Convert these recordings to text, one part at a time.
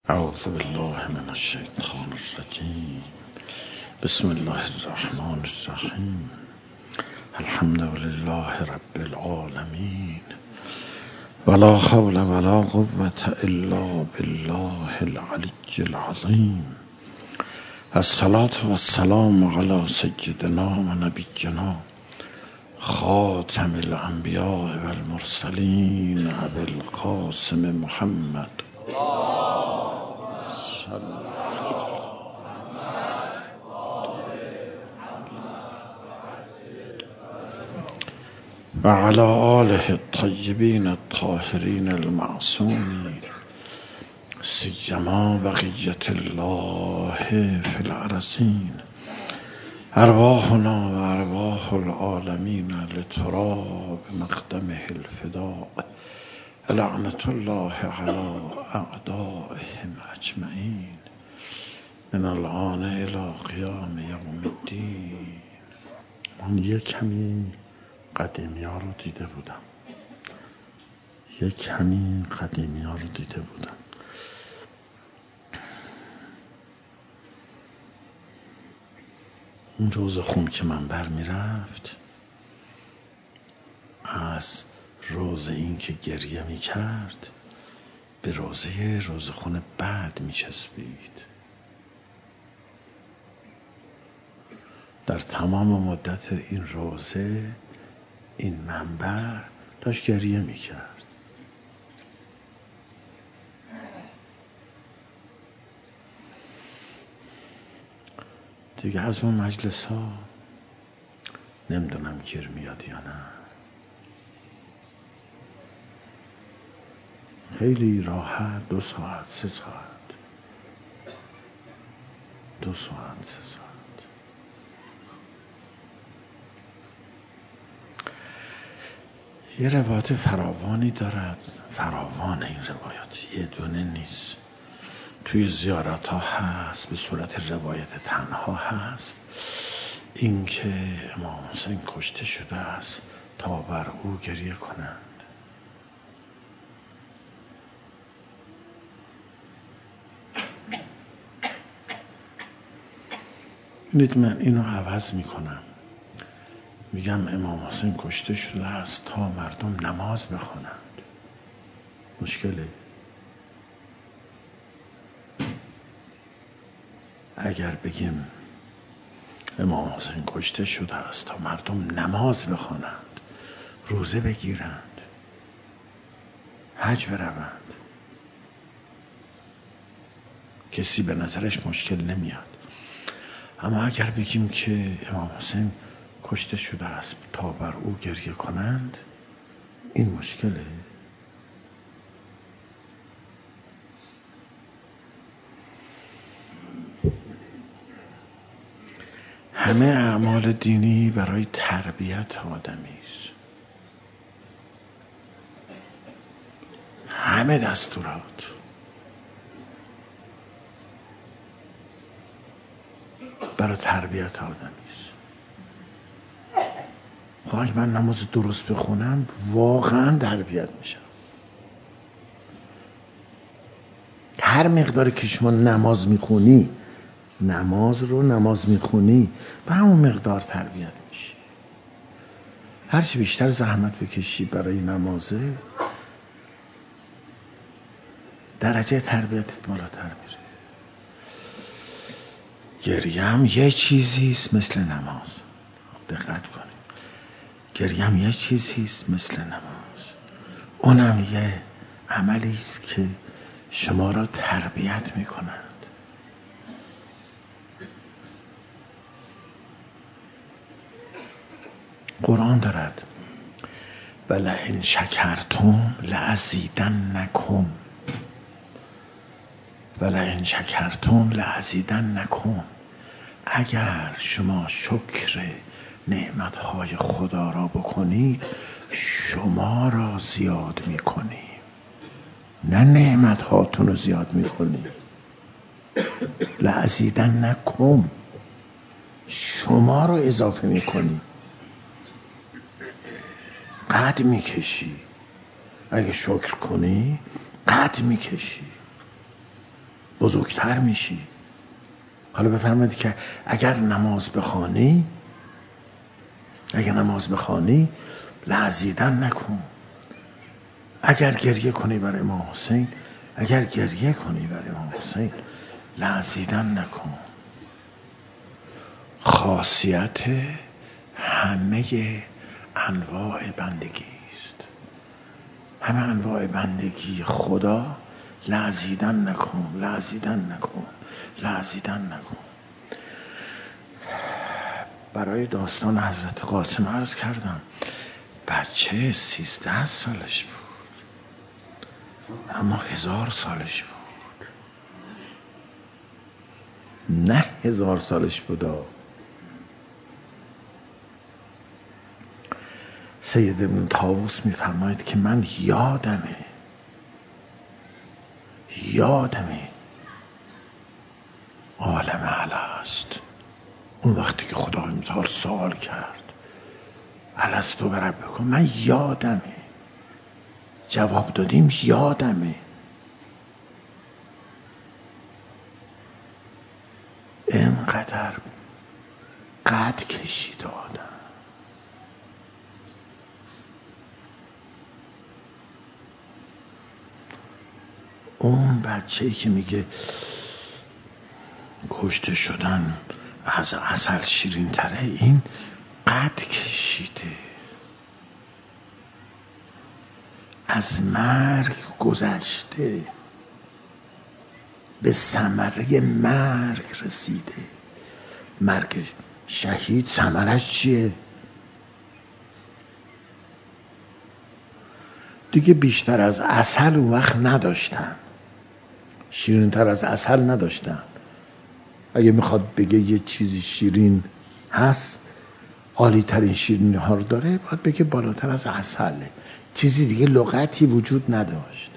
اعوذ بالله من الشیطان الرجیم. بسم الله الرحمن الرحیم. الحمد لله رب العالمین ولا حول ولا قوة الا بالله العلی العظیم. الصلاة والسلام علی سیدنا و نبینا خاتم الانبیاء والمرسلین ابی القاسم محمد و علی آله الطیبین الطاهرین المعصومین سیما بقیة الله فی الارضین. ارواحنا و ارواح العالمین لتراب مقدمه الفداء. لعنت الله علی اعدائهم اجمعین من الآن الی قیام یوم الدین. من یک کمی قدیمی ها رو دیده بودم. اون روز خون که من بر می رفت، از روز این که گریه می کرد به روز خون بعد می چسبید. در تمام مدت این روزه این منبر داشت گریه می کرد. دیگه از اون مجلس ها نمیدونم گیر میاد یا نه. خیلی راحت 2 ساعت 3 ساعت یه روایت فراوانی دارد. فراوان این روایت، یه دونه نیست. توی زیارت ها هست، به صورت روایت تنها هست، این که امام حسین کشته شده است تا بر او گریه کنند. ببینید، من اینو عوض میکنم، میگم امام حسین کشته شده است تا مردم نماز بخونند. مشکله؟ اگر بگیم امام حسین کشته شده است تا مردم نماز بخوانند، روزه بگیرند، حج بروند، کسی به نظرش مشکل نمیاد. اما اگر بگیم که امام حسین کشته شده است تا بر او گریه کنند، این مشکله. همه اعمال دینی برای تربیت آدمی است. همه دستورات برای تربیت آدمی است. اگه من نماز درست بخونم واقعا تربیت میشم. هر مقداری که شما نماز میخونی به همون مقدار تربیت میشی. هرچی بیشتر زحمت بکشی برای نمازه، درجه تربیتت بالاتر میره. گریه هم یه چیزیست مثل نماز. دقت کنید، گریه هم یه چیزیست مثل نماز. اونم یه عملیست که شما را تربیت میکنند. قرآن دارد ولئن شکرتم لأزیدنکم. اگر شما شکر نعمتهای خدا را بکنید، شما را زیاد میکنیم، نه نعمتهاتون رو زیاد میکنیم. لأزیدنکم، شما رو اضافه میکنیم. قد میکشی، اگه شکر کنی قد میکشی. بزرگتر میشی. حالا بفرمایید که اگر نماز بخوانی لرزیدن نکن. اگر گریه کنی برای امام حسین لرزیدن نکن. خاصیت همه انواع بندگی است. همه انواع بندگی خدا لرزیدن نکن. برای داستان حضرت قاسم عرض کردم بچه 13 سالش بود اما 1000 سالش بود. نه 1000 سالش بودا. سید ابن طاووس میفرماید که من یادمه عالم الست، اون وقتی که خدا امتحان سوال کرد الستو بربکم، من یادمه جواب دادیم، یادمه. اینقدر قد کشید آدم. اون بچه‌ای که میگه کشته شدن از عسل شیرین تره، این قد کشیده، از مرگ گذشته، به ثمره مرگ رسیده. مرگ شهید ثمرش چیه؟ دیگه بیشتر از عسل اون وقت نداشتن، شیرین تر از عسل نداشتن. اگه میخواد بگه یه چیزی شیرین هست، عالی ترین شیرینی ها رو داره، باید بگه بالاتر از عسله. چیزی دیگه لغتی وجود نداشت.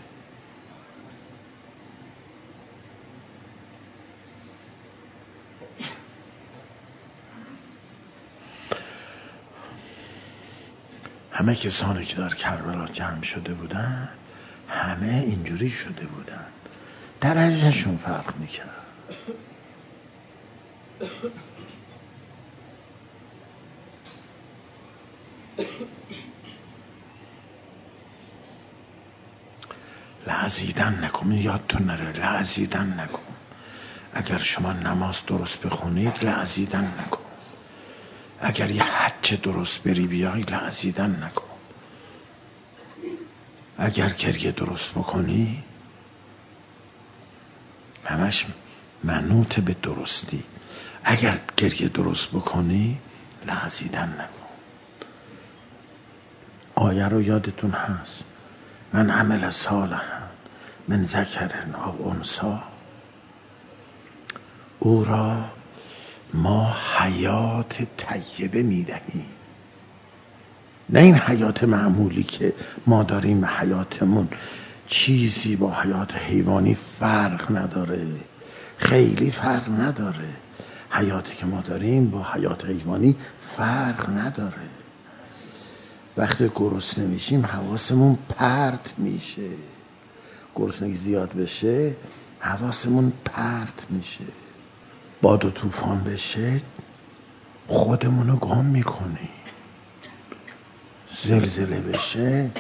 همه کسانی که در کربلا جمع شده بودن همه اینجوری شده بودن، درجهشون فرق میکرد. لعزیدن نکن، یادتون نره، لعزیدن نکن. اگر شما نماز درست بخونید لعزیدن نکن. اگر یه حج درست بری بیای لعزیدن نکن. اگر گریه درست بکنی، همش منوط به درستی، اگر گریه درست بکنی لعزیدن نکن. آیه رو یادتون هست، من عمل صالحا من ذکر او انثی، او را ما حیات طیبه میدهیم. نه این حیات معمولی که ما داریم، حیاتمون چیزی با حیات حیوانی فرق نداره، خیلی فرق نداره. حیاتی که ما داریم با حیات حیوانی فرق نداره. وقتی گرسنه میشیم حواسمون پرت میشه، گرسنگی زیاد بشه حواسمون پرت میشه، باد و طوفان بشه خودمونو گم میکنیم، زلزله بشه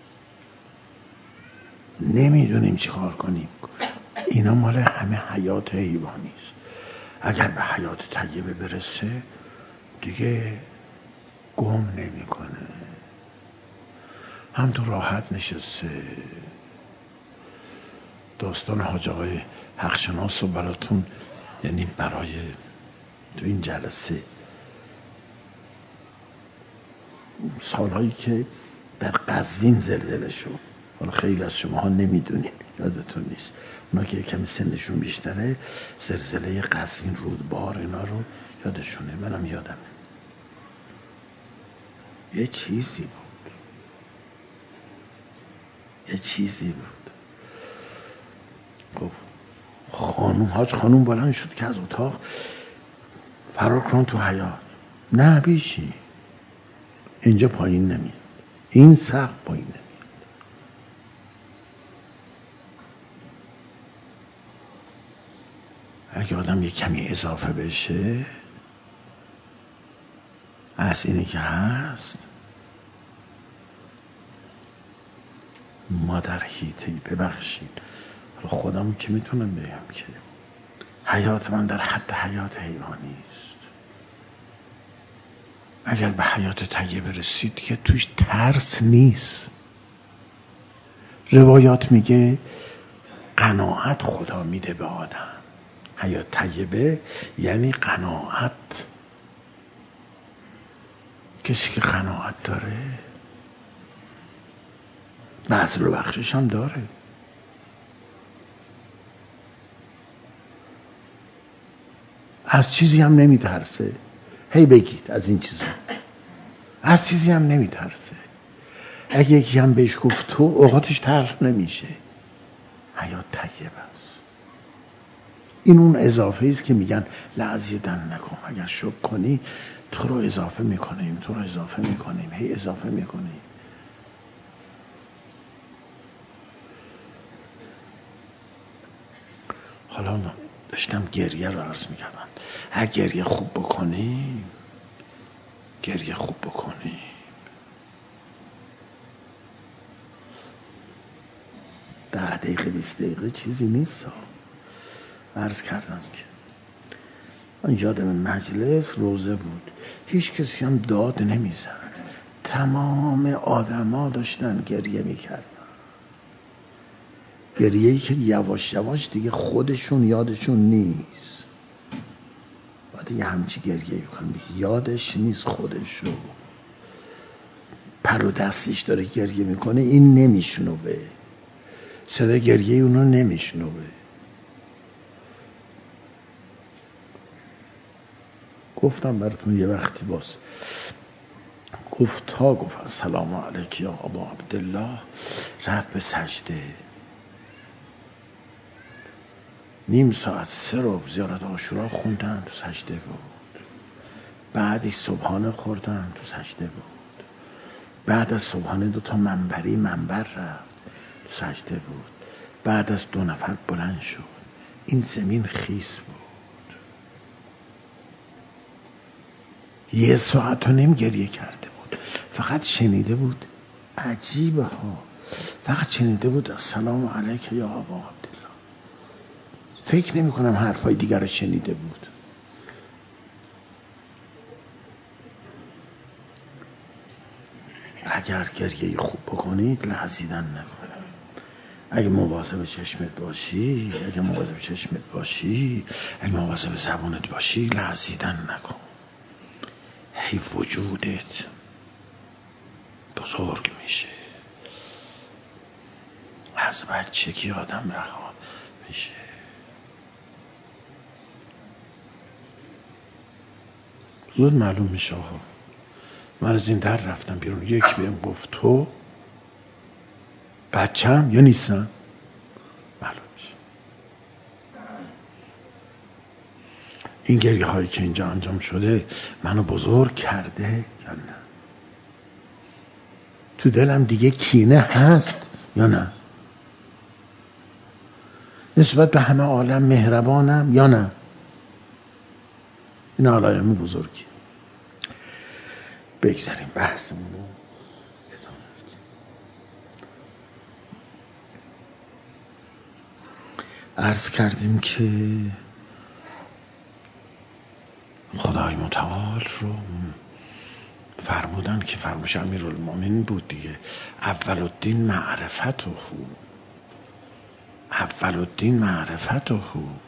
نمیدونیم چی کار کنیم. اینا مال همه حیات حیوانی است. اگر به حیات طیبه برسه دیگه گم نمیکنه، هم تو راحت نشسته. داستان حاج آقای حقشناس رو براتون، یعنی برای تو این جلسه، سالهایی که در قزوین زلزله شد، حالا خیلی از شماها نمیدونین، یادتون نیست، اونا که کمی سنشون بیشتره زلزله قزوین، رودبار، اینا رو یادشونه، منم یادمه. یه چیزی بود. گفت حاج خانوم بلند شد که از اتاق فرار کن تو حیاط. نه بیشی، اینجا پایین نمیاد، این سقف پایین نمیاد. اگه آدم یه کمی اضافه بشه از اینی که هست، ما در حیطه‌ای، ببخشید خودم که میتونم بگم که حیات من در حد حیات حیوانی است. اگر به حیات طیبه رسید که توش ترس نیست. روایات میگه قناعت خدا میده به آدم. حیات طیبه یعنی قناعت. کسی که قناعت داره بذل و بخشش هم داره. از چیزی هم نمیترسه. هی بگید از این چیزا، از چیزی هم نمیترسه. اگه یکی هم بهش گفت تو، اوقاتش تلخ نمیشه. حیات طیبه است. این اون اضافه است که میگن لعزیدن نکن، اگر شکر کنی تو رو اضافه میکنیم، تو رو اضافه میکنیم، هی اضافه میکنیم. حالا داشتم گریه رو عرض میکردم. اگه گریه خوب بکنیم، گریه خوب بکنیم، 10 دقیقه 20 دقیقه چیزی نیست. عرض کردم که من یادم مجلس روزه بود، هیچ کسی هم داد نمیزد، تمام آدما داشتن گریه میکردن. گریه‌ای که یواش یواش دیگه خودشون یادشون نیست. باید یه همچی گریه‌ای بکنم یادش نیست خودشو. پر و دستش داره گریه میکنه، این نمیشنوه، صدای گریه اونو نمیشنوه. گفتم براتون یه وقتی باز گفت السلام علیک یا ابا عبدالله، رفت به سجده. نیم ساعت 3 رو زیارت عاشورا خوندن، تو سجده بود. بعدی صبحانه خوردن، تو سجده بود. بعد از صبحانه 2 منبر رفت، تو سجده بود. بعد از 2 نفر بلند شد. این زمین خیس بود. 1 ساعت و نیم گریه کرده بود. فقط شنیده بود. عجیبه ها. فقط شنیده بود السلام علیک یا ابا عبدالله. فکر نمی کنم حرفای دیگر رو شنیده بود. اگر گریه خوب بکنید لرزیدن نکنید. اگه مواظب چشمت باشی، اگه مواظب زبانت باشی، لرزیدن نکن. هی وجودت بزرگ میشه. از بچگی آدم رها میشه. زود معلوم میشه ها. من از این در رفتم بیرون، یک بهم گفت تو بچم یا نیستم، معلوم میشه. این گریه هایی که اینجا انجام شده منو بزرگ کرده یا نه؟ تو دلم دیگه کینه هست یا نه؟ نسبت به همه عالم مهربانم یا نه؟ این علائم بزرگی. بگذاریم بحثمون رو. عرض کردیم که خدای متعال رو فرمودن که فرموش امیرالمومنین بود دیگه، اول الدین معرفته.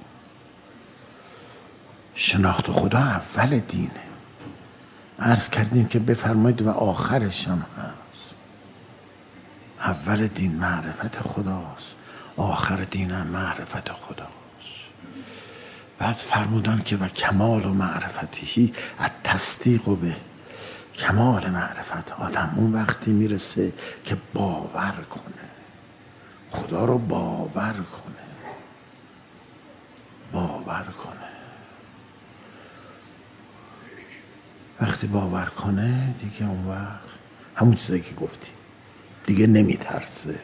شناخت خدا اول دینه. عرض کردیم که بفرمایید و آخرش هم هست. اول دین معرفت خداست، آخر دین هم معرفت خداست. بعد فرمودن که و کمال و معرفتی التصدیق به، کمال معرفت آدم اون وقتی میرسه که باور کنه، خدا رو باور کنه. وقتی باور کنه دیگه اون وقت همون چیزایی که گفتی دیگه نمیترسه.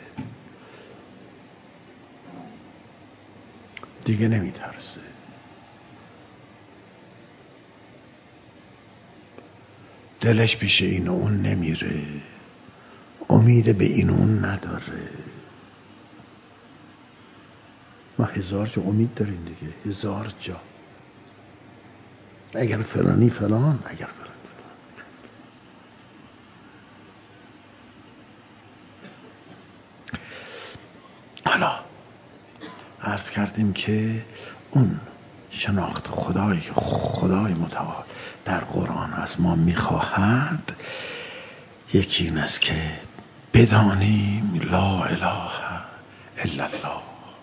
دلش پیش این و اون نمیره، امید به این و اون نداره. ما 1000 جا امید داریم دیگه، 1000 جا. اگر فلانی فلان، اگر فلانی فلان. حالا عرض کردیم که اون شناخت خدای متعال در قرآن از ما میخواهد یکی این است که بدانیم لا اله الا الله،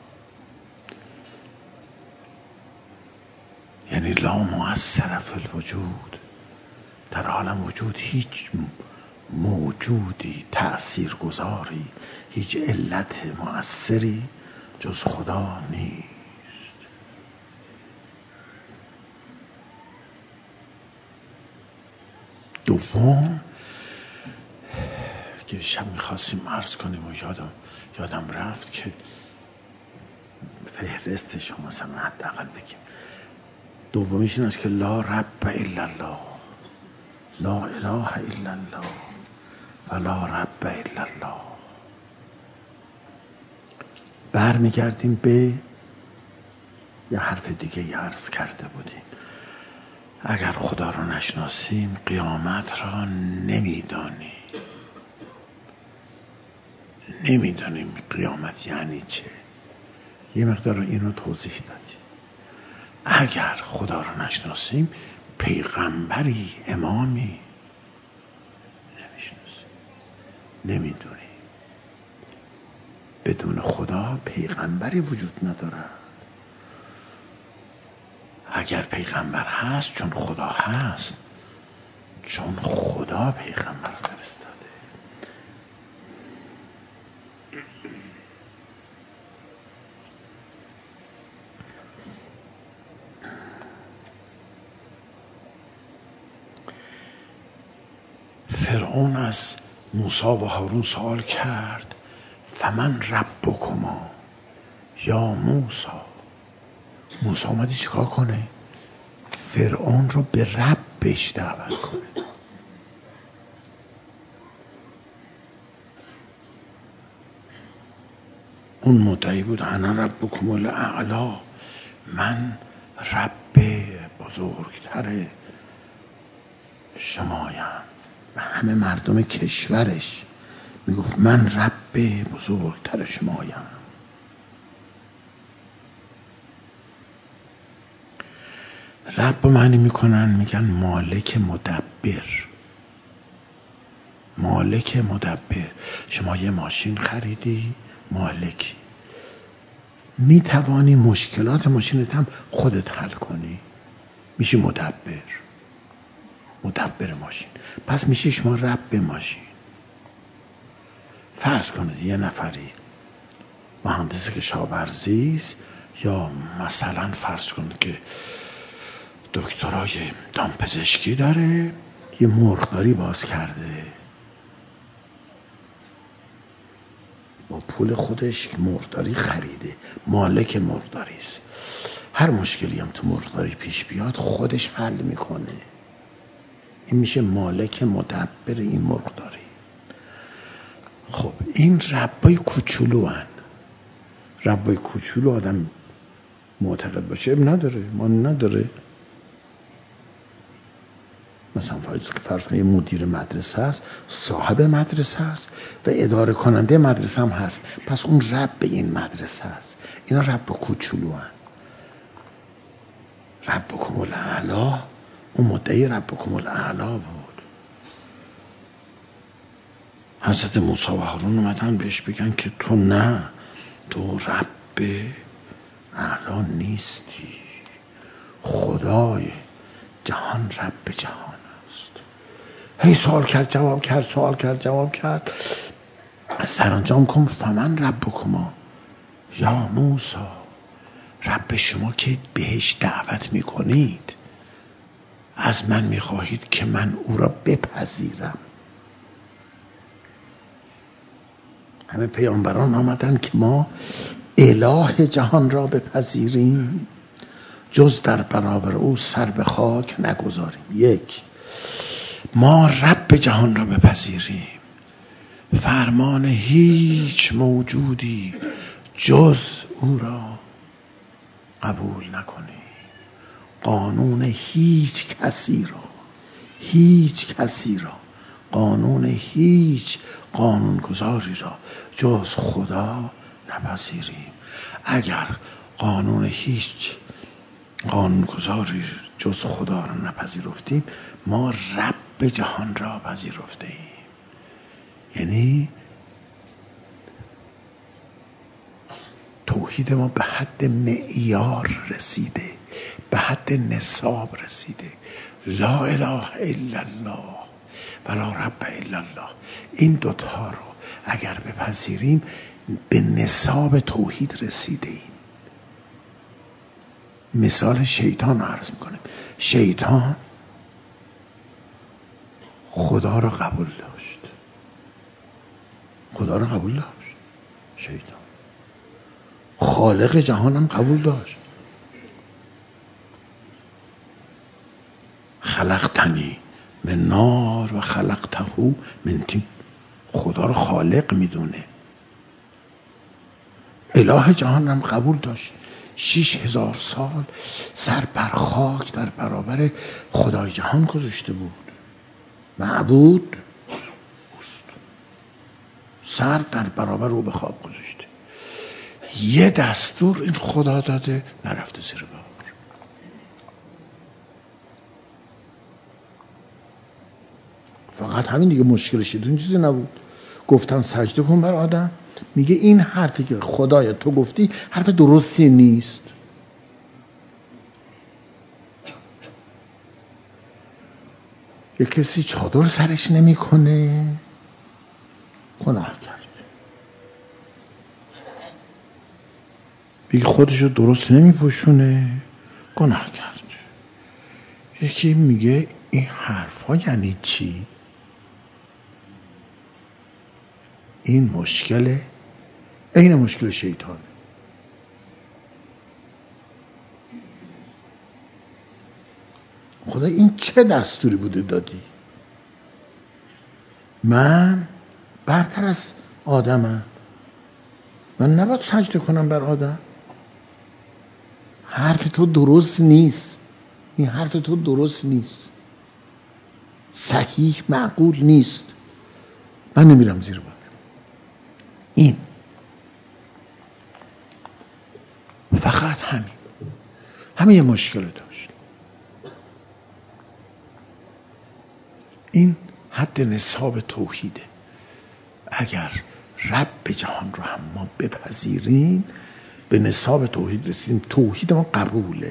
یعنی لا مؤثر فی الوجود، در عالم وجود هیچ موجودی تأثیرگذاری، هیچ علت مؤثری جز خدا نیست. دوم که شب میخواستیم عرض کنیم و یادم رفت که فهرستش رو مثلا حداقل بگیم. دومیش این است که لا رب الا الله، لا اله الا الله و لا رب الا الله. برمیگردیم به یه حرف دیگه عرض کرده بودیم، اگر خدا رو نشناسیم قیامت را نمیدانیم قیامت یعنی چه. یه مقدار اینو توضیح دادیم. اگر خدا رو نشناسیم پیغمبری امامی نمیشناسیم، نمیدونیم. بدون خدا پیغمبری وجود ندارد. اگر پیغمبر هست چون خدا هست، چون خدا پیغمبر فرستاده. فرعون از موسی و هارون سوال کرد فمن ربکما یا موسی. موسی اومدی چیکار کنه؟ فرعون رو به ربش دعوت کنه. اون مدعی بود انا ربکم الاعلی، من رب بزرگتر شمایم. و همه مردم کشورش میگفت من رب بزرگتر شمایم. رب معنی میکنن، میگن مالک مدبر. مالک مدبر. شما یه ماشین خریدی، مالکی، میتوانی مشکلات ماشینت هم خودت حل کنی، میشی مدبر ماشین. پس میشه شما رب ماشین. فرض کنید یه نفری مهندس کشاورزی است، یا مثلا فرض کنید که دکترای دامپزشکی داره، یه مرغداری باز کرده، با پول خودش مرغداری خریده، مالک مرغداری است. هر مشکلی هم تو مرغداری پیش بیاد خودش حل میکنه. این میشه مالک مدبر این مرغداری. خب این ربای کوچولو هن. ربای کوچولو آدم معتقد باشه نداره، ما نداره. مثلا فرض کنید مدیر مدرسه است، صاحب مدرسه است و اداره کننده مدرسه هم هست، پس اون رب این مدرسه است. اینا رب کوچولو هن. ربکم الاعلی، اون مدعی ربکم الاعلی بود. حضرت موسی و هارون اومدن بهش بگن که تو نه، تو رب اعلی نیستی، خدای جهان رب جهان است. هی سوال کرد جواب کرد سرانجام کن فمن ربکما یا موسی، رب شما که بهش دعوت میکنید از من میخواهید که من او را بپذیرم. همه پیامبران آمدن که ما اله جهان را بپذیریم، جز در برابر او سر به خاک نگذاریم. یک، ما رب جهان را بپذیریم، فرمان هیچ موجودی جز او را قبول نکنیم، قانون هیچ کسی را قانون هیچ قانونگذاری را جز خدا نپذیریم. اگر قانون هیچ قانونگذاری جز خدا را نپذیرفتیم، ما رب جهان را پذیرفته ایم. یعنی توحید ما به حد معیار رسیده، به حد نصاب رسیده. لا اله الا الله و لا رب الا الله، این دوتا رو اگر بپذیریم به نصاب توحید رسیده ایم. مثال شیطان رو عرض میکنیم. شیطان خدا رو قبول داشت، شیطان خالق جهان هم قبول داشت. خلقتنی من نار و خلقته من طین، خدا رو خالق میدونه. اله جهان هم قبول داشت. 6000 سال سر بر خاک در برابر خدای جهان گذاشته بود. معبود سر در برابر او به خواب گذاشته. یه دستور این خدا داده، نرفته زیر بار. فقط همین دیگه، مشکلش این چیزی نبود. گفتن سجده کن بر آدم، میگه این حرفی که خدایا تو گفتی حرف درستی نیست. یه کسی چادر سرش نمیکنه، گناه کرد. میگه خودشو درست نمیپوشونه، گناه کرد. یکی میگه این حرفا یعنی چی؟ این مشکله، این مشکل شیطانه. خدا این چه دستوری بوده دادی؟ من برتر از آدمم، من نباید سجده کنم بر آدم؟ حرف تو درست نیست، این حرف تو درست نیست، صحیح معقول نیست، من نمیرم زیر بار. این فقط همین یه مشکل داشت. این حد نصاب توحیده. اگر رب جهان رو هم ما بپذیریم، به نصاب توحید رسیدیم. توحید ما قبوله.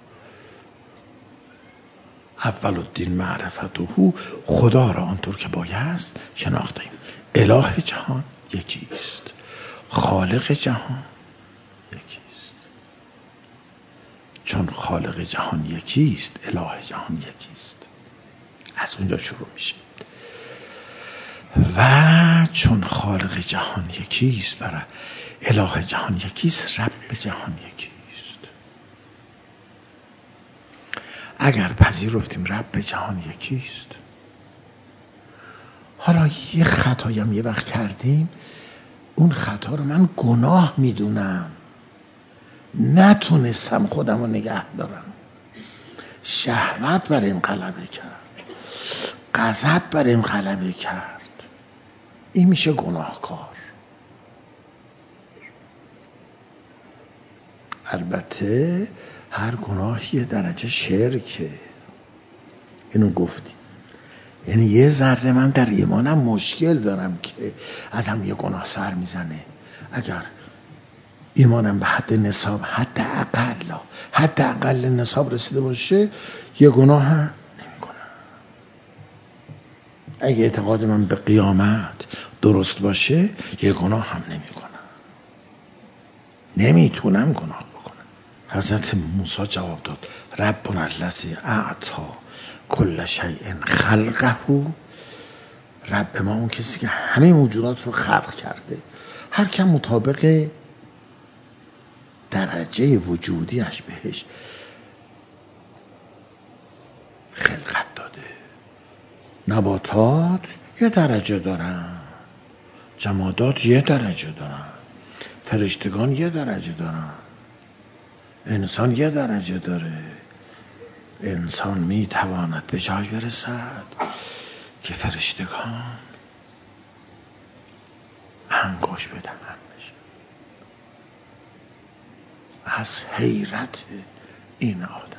اول الدین معرفته، خدا را آنطور که بایست شناختیم. اله جهان یکیست، خالق جهان یکیست. چون خالق جهان یکیست، اله جهان یکیست. از اونجا شروع میشه. و چون خالق جهان یکیست و اله جهان یکیست، رب جهان یکیست. اگر پذیرفتیم رب جهان یکیست، حالا یه خطایم یه وقت کردیم، اون خطا رو من گناه میدونم، نتونستم خودم رو نگه دارم، شهوت بریم غلبه کرد، غضب بریم غلبه کرد، این میشه گناهکار. البته هر گناهی یه درجه شرکه، اینو گفتیم. یعنی یه ذره من در ایمانم مشکل دارم که ازم یه گناه سر میزنه. اگر ایمانم به حد نصاب، حد اقل نصاب رسیده باشه، یه گناه هم نمی کنم. اگه اعتقاد من به قیامت درست باشه، یه گناه هم نمی کنم. نمیتونم گناه بکنم. حضرت موسی جواب داد: ربنا الذی اعطی کل شیء خلقه. رب ما اون کسی که همه موجودات رو خلق کرده، هر کم مطابق درجه وجودیش بهش خلقت داده. نباتات یه درجه دارن، جمادات یه درجه دارن، فرشتگان یه درجه دارن، انسان یه درجه داره. انسان میتواند به جای برسد که فرشتگان انگوش بدهنش. از حیرت این آدم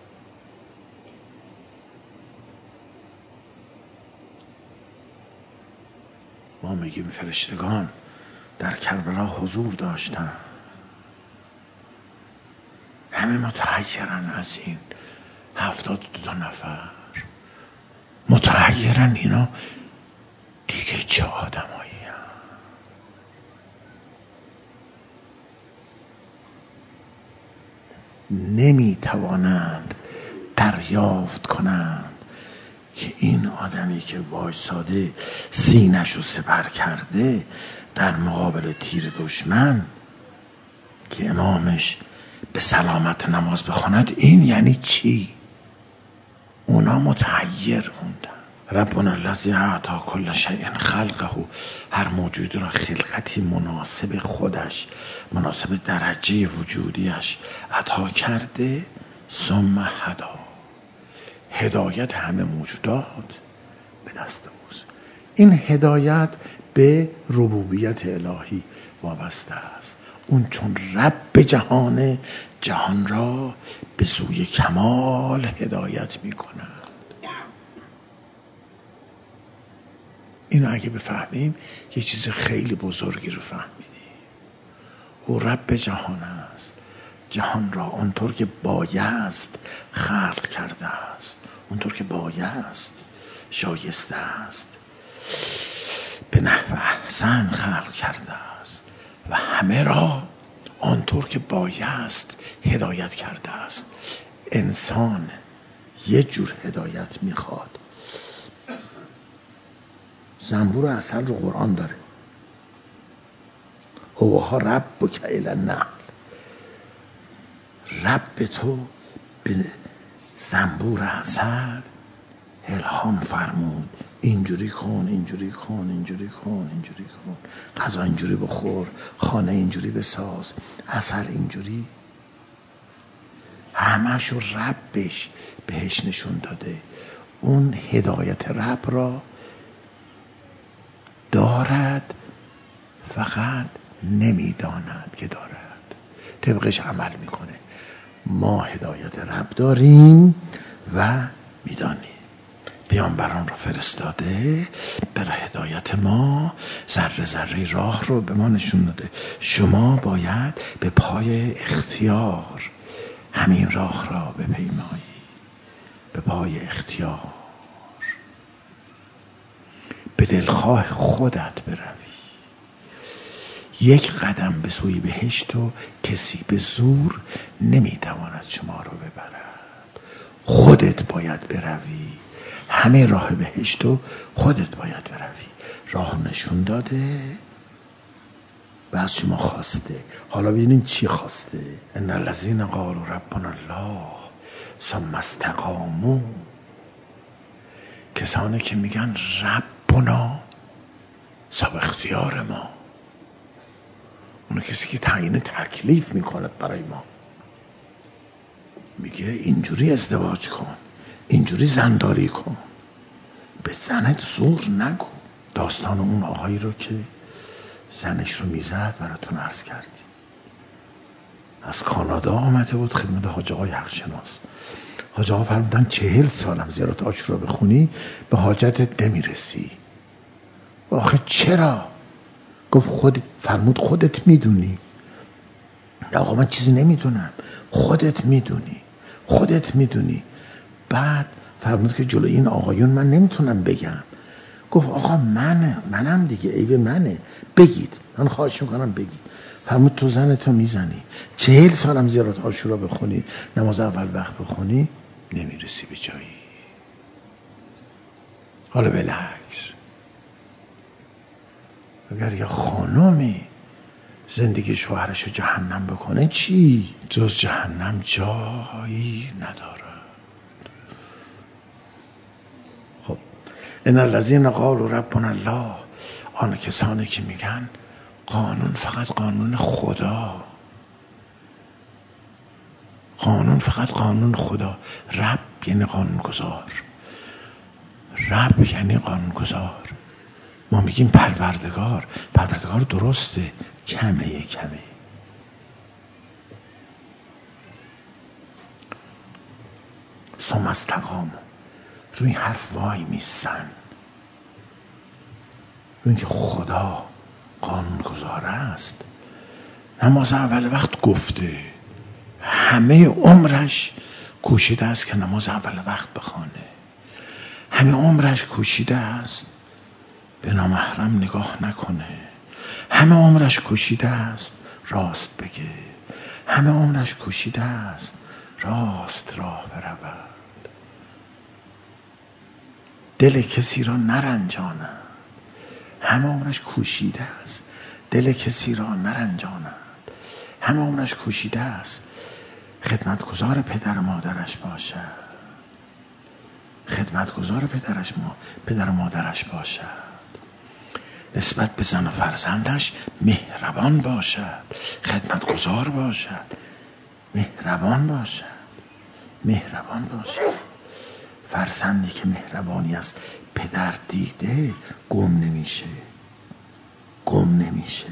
ما میگیم فرشتگان در کربلا حضور داشتن، همه متحیرن از این 72 نفر، متحیرن اینا دیگه چه آدمایی هن؟ نمیتوانند دریافت کنند که این آدمی که وایساده سینه‌شو رو سپر کرده در مقابل تیر دشمن که امامش به سلامت نماز بخواند، این یعنی چی؟ اونا متحیر موندن. ربنا الذی اعطی کل شیء خلقه، هر موجود را خلقتی مناسب خودش، مناسب درجه وجودیش عطا کرده. ثم هدی، هدایت همه موجودات به دست اوست. این هدایت به ربوبیت الهی وابسته است. اون چون رب جهان، جهان را به سوی کمال هدایت می کند. اینو اگه بفهمیم یه چیز خیلی بزرگی رو فهمیدیم. او رب جهان است، جهان را اونطور که بایست خلق کرده است، اونطور که بایست شایسته است، به نحو احسن خلق کرده است و همه را آنطور که بایست هدایت کرده است. انسان یه جور هدایت میخواد. زنبور اصل رو قرآن داره، اوها ربک الی النحل، رب تو به زنبور اصل الهام فرمود اینجوری کن، اینجوری کن، اینجوری کن، اینجوری کن، غذا اینجوری بخور، خانه اینجوری بساز، اثر اینجوری. همشو ربش بهش نشون داده. اون هدایت رب را دارد، فقط نمیداند که دارد، طبقش عمل میکنه. ما هدایت رب داریم و میدانیم. پیامبران رو فرستاده برای هدایت ما، ذره ذره راه رو به ما نشون داده. شما باید به پای اختیار همین راه را بپیمایی، به پای اختیار به دلخواه خودت بروی. یک قدم به سوی بهشت و کسی به زور نمیتواند شما رو ببرد. خودت باید بروی، همه راه بهشت و خودت باید بروی. راه نشون داده و از شما خواسته. حالا ببینیم چی خواسته. ان الذین قالوا ربنا الله ثم استقاموا، کسانی که میگن ربنا صاحب اختیار ما، اون کسی که تعیین تکلیف میکنه برای ما، میگه اینجوری ازدواج کن، اینجوری زنداری کن، به زنت زور نگو. داستان اون آقایی رو که زنش رو میزد براتون عرض کردیم. از کانادا آمده بود خدمت حاج آقای حق شناس. حاج آقا فرمودن 40 سالم زیارت عاشورا بخونی به حاجتت نمیرسی. آخه چرا؟ گفت فرمود خودت میدونی. آقا من چیزی نمیدونم. خودت میدونی، خودت میدونی. بعد فرمود که جلو این آقایون من نمیتونم بگم. گفت آقا منم دیگه، عیب منه، بگید، من خواهش میکنم بگید. فرمود تو زنتو میزنی، 40 سالم زیارت عاشورا بخونی، نماز اول وقت بخونی، نمیرسی به جایی. حالا بالعکس، اگر یه خانمی زندگی شوهرشو جهنم بکنه، چی؟ جز جهنم جایی نداره. خب ان الذین قالوا ربنا الله، آن کسانی که میگن قانون فقط قانون خدا، قانون فقط قانون خدا. رب یعنی قانونگذار، رب یعنی قانونگذار. ما میگیم پروردگار، پروردگار درسته، کمه. ثم استقاموا، روی این حرف وای میسن، روی اینکه خدا قانونگذار است. نماز اول وقت گفته، همه عمرش کوشیده است که نماز اول وقت بخوانه، همه عمرش کوشیده است به نامحرم نگاه نکنه، همه عمرش کوشیده است راست بگه، همه عمرش کوشیده است راست راه برود، دل کسی را نرنجاند. همه عمرش کوشیده است دل کسی را نرنجاند، همه عمرش کوشیده است خدمتگزار پدر و مادرش باشد، خدمتگزار پدر و مادرش باشد، نسبت به زن و فرزندش مهربان باشد، خدمتگزار باشد، مهربان باشد. فرزندی که مهربانی است پدر دیده گم نمیشه،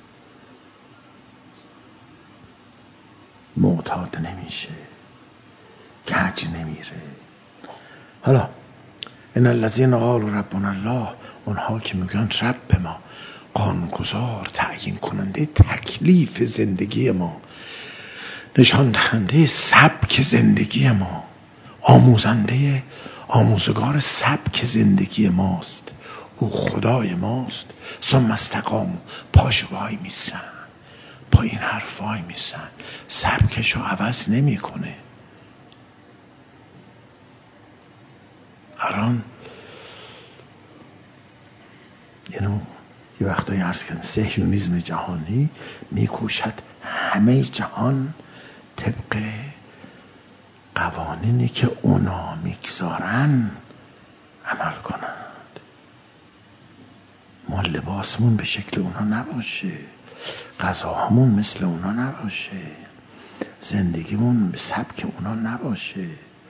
معتاد نمیشه، کج نمیره. حالا ان الذین قالوا ربنا الله، اونها که میگن رب ما، قانونگذار، تعیین کننده تکلیف زندگی ما، نشان دهنده سبک زندگی ما، آموزگار سبک زندگی ماست، او خدای ماست. ثم استقاموا، پاش وای میسن، پا این حرف وای میسن، سبکشو عوض نمیکنه. الان اینو یه وقتایی عرض کردم، صهیونیسم جهانی میکوشد همه جهان طبق قوانینی که اونا میگذارن عمل کنند. ما لباسمون به شکل اونا نباشه، غذاهامون مثل اونا نباشه، زندگیمون به سبک اونا نباشه،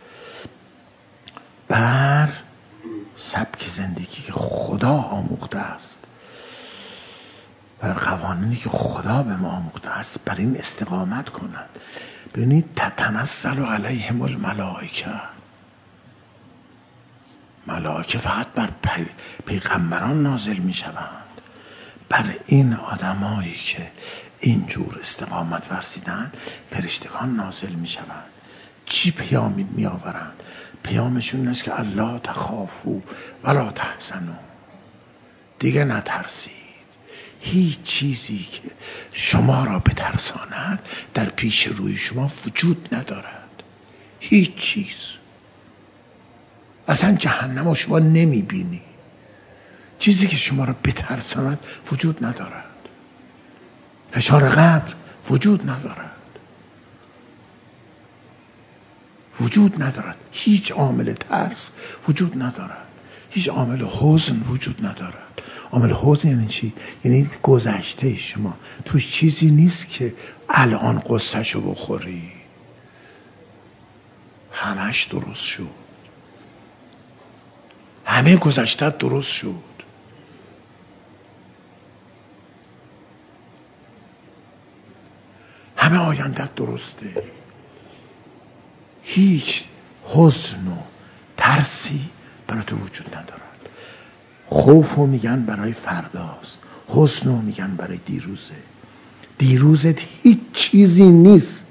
بر سبک زندگی که خدا آموخته است، بر قوانینی که خدا به ما آموخته است، بر این استقامت کنند. ببینید تتنزل علیهم الملائکه، ملائکه فقط بر پیغمبران نازل می شوند، بر این آدمایی که اینجور استقامت ورزیدند فرشتگان نازل می شوند. چی پیامی می آورند؟ پیامشون است که الله تخافوا ولا تحزنوا، دیگه نترسید، هیچ چیزی که شما را بترساند در پیش روی شما وجود ندارد، هیچ چیز. اصلا جهنم رو شما نمی بینی، چیزی که شما را بترساند وجود ندارد، فشار قبر وجود ندارد، هیچ عامل ترس وجود ندارد، هیچ عامل حزن وجود ندارد. عامل حزن یعنی چی؟ یعنی گذشته شما توش چیزی نیست که الان قصه‌شو بخوری، همش درست شد، همه گذشته درست شد، همه آینده درسته، هیچ حزن و ترسی برای تو وجود ندارد. خوفو میگن برای فرداست، حزنو میگن برای دیروزت هیچ چیزی نیست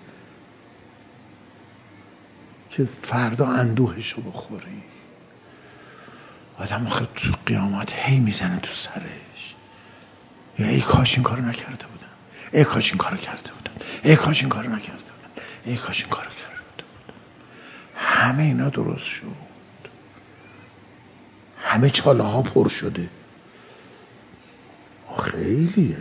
که فردا اندوهشو بخوری. آدم آخه تو قیامت هی میزنه تو سرش، یا ای کاش این کارو نکرده بودم، ای کاش این کارو کرده بودم، ای کاش این کارو نکرده بودم، ای کاش این کارو کرده بودم. همه اینا درست شد، همه چاله ها پر شده. خیلیه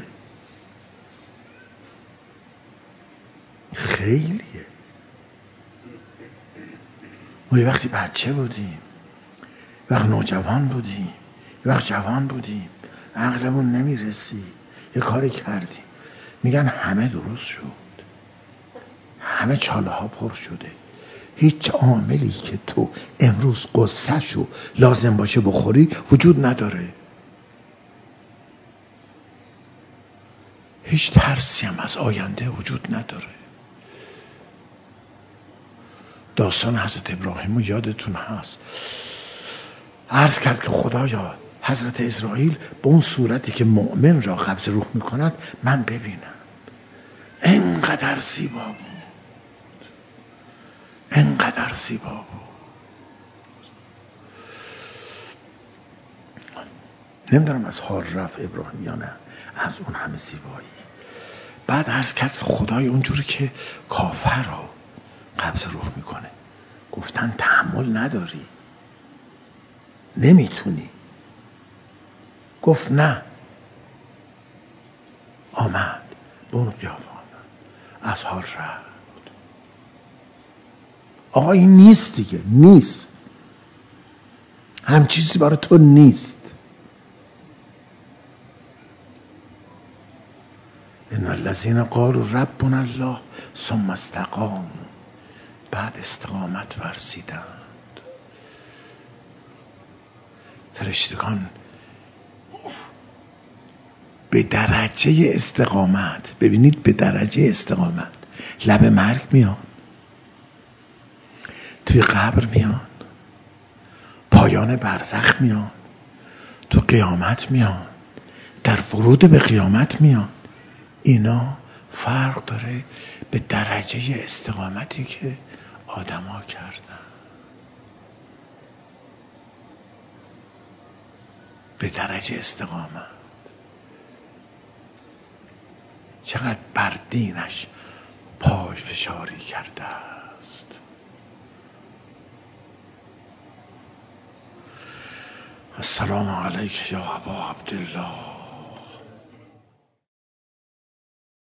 ما یه وقتی بچه بودیم وقت نوجوان بودیم، وقت جوان بودیم، عقلمون نمیرسید، یه کاری کردیم، میگن همه درست شد، همه چاله ها پر شده، هیچ عاملی که تو امروز قصه‌شو لازم باشه بخوری وجود نداره. هیچ ترسی هم از آینده وجود نداره. داستان حضرت ابراهیم رو یادتون هست، عرض کرد که خدایا حضرت اسرائیل به اون صورتی که مؤمن را قبض روح میکند من ببینم. انقدر زیبا بود، انقدر زیبا بود. نمیدونم از حال رفت ابراهیم یا نه، از اون همه زیبایی. بعد عرض کرد که خدای اونجوری که کافر را قبض روح میکنه، گفتن تحمل نداری، نمیتونی. گفت نه. آمد به اون قیافه، از حال رفت. آقا این نیست دیگه، نیست، هم چیزی برای تو نیست. ان الذین قالوا ربنا الله ثم استقاموا، بعد استقامت ورزیدند. فرشتگان به درجه استقامت، ببینید به درجه استقامت، لب مرگ میان، توی قبر میان، پایان برزخ میان، تو قیامت میان، در ورود به قیامت میان. اینا فرق داره به درجه استقامتی که آدما کردن، به درجه استقامت. چقدر بر دینش پای فشاری کرده است. السلام علیک یا ابا عبدالله.